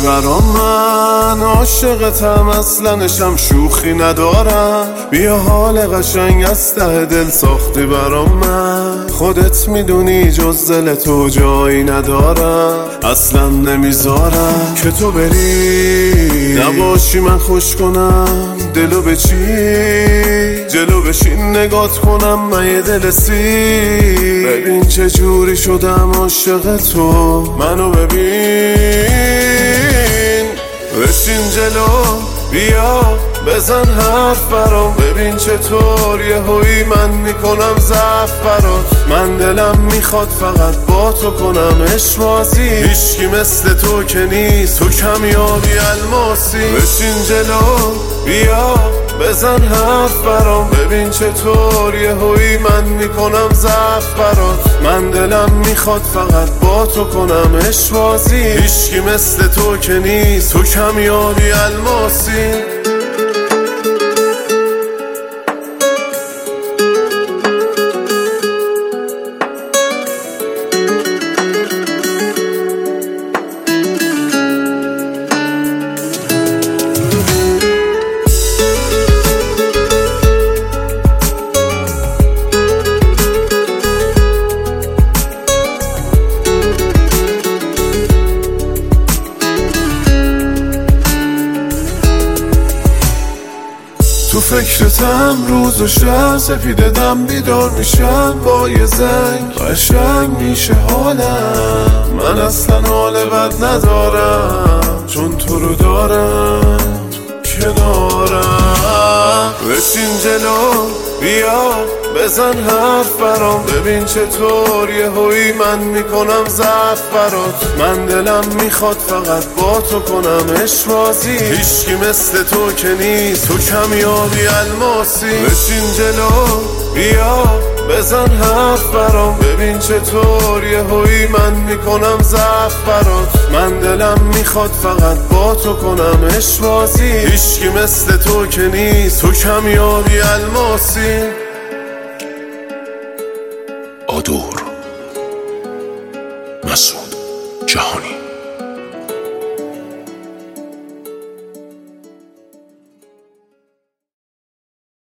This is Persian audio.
برام، من عاشقتم اصلنشم شوخی ندارم. بیا حال قشنگ از ته دل ساختی برام، من خودت میدونی جز دل تو جایی ندارم. اصلا نمیذارم که تو بری نباشی من خوش کنم دلو به چی جلو بشین نگات کنم من یه دل سی. ببین چه جوری شدم عاشق تو، منو ببین بشین جلو بیا بزن حرف برام. ببین چطور یهویی من میکنم ضعف برات. من دلم میخواد فقط با تو کنم عشق بازی. هیچکی مثل تو که نیست، تو کمیابی الماسی. بشین جلو بیا بزن حرف برام. ببین چطور یهویی من میکنم ضعف برات. من دلم میخواد فقط با تو کنم عشق بازی. هیچکی مثل تو که نیست، تو کمیابی الماسی. تو فکرتم روز و شب، سپیده دم بیدار میشم با یه زنگ. قشنگ میشه حالم، من اصلا حال بد ندارم چون تو رو دارم کنارم. بشین جلو بیا بزن حرف برام. ببین چطور یهویی من میکنم ضعف برات. من دلم میخواد فقط با تو کنم عشق بازی. هیچکی مثل تو که نیست، تو کمیابی الماسی. بشین جلو بیا بزن حرف برام. ببین چطور یهویی من میکنم ضعف برات. من دلم میخواد فقط با تو کنم عشق بازی. هیچکی مثل تو که نیست، تو کمیابی الماسی. آدور مسعود جهانی.